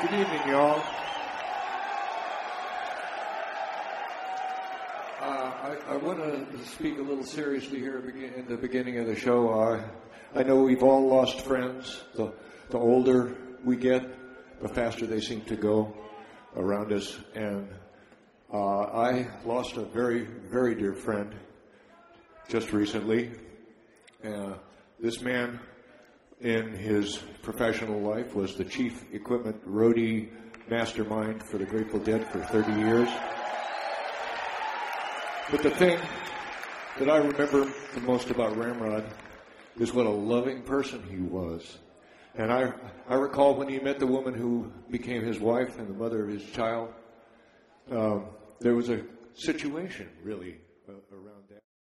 Good evening, y'all. I want to speak a little seriously here in the beginning of the show. I know we've all lost friends. The older we get, the faster they seem to go around us. And I lost a very, very dear friend just recently. This man, in his professional life, was the chief equipment roadie mastermind for the Grateful Dead for 30 years. But the thing that I remember the most about Ramrod is what a loving person he was. And I recall when he met the woman who became his wife and the mother of his child, there was a situation, really, around that.